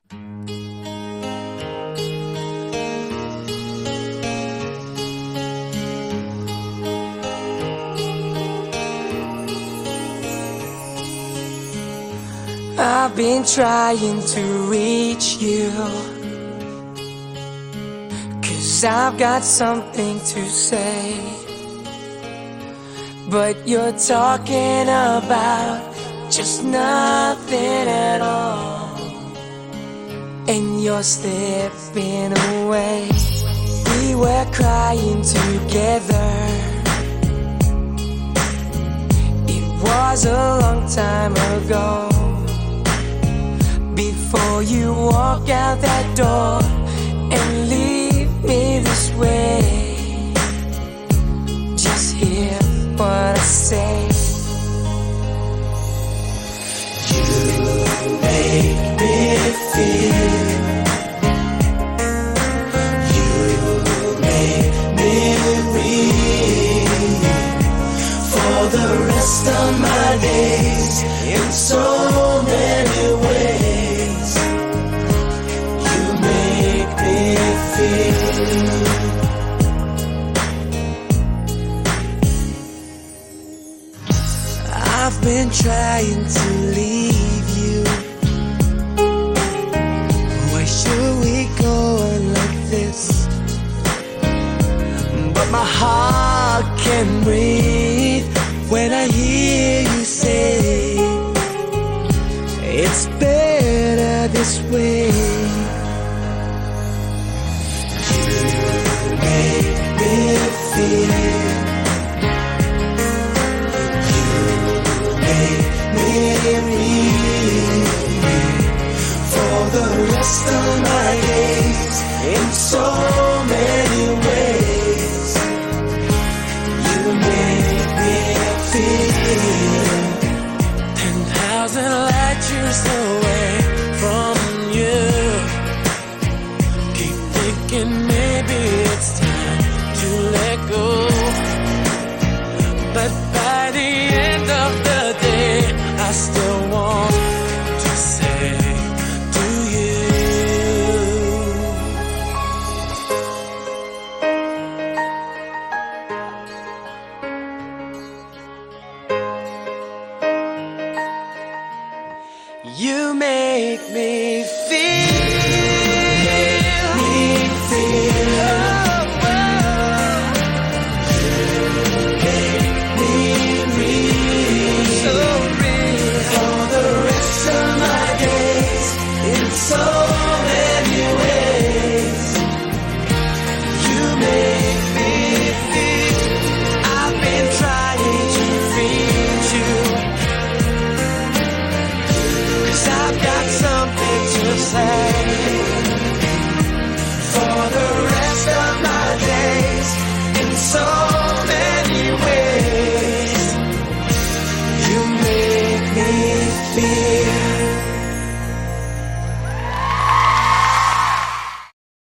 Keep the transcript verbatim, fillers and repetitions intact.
I've been trying to reach you, 'cause I've got something to say, but you're talking about just nothing at all, and you're slipping away. We were crying together. It was a long time ago, before you walk out that door and leave me this way. Just hear what I say. You make me feel, you make me real for the rest of my days in so many ways. You make me feel. I've been trying to leave you. Why should we go on like this? But my heart can't breathe when I hear you say it's better this way. You make me feel. For the rest of my days in so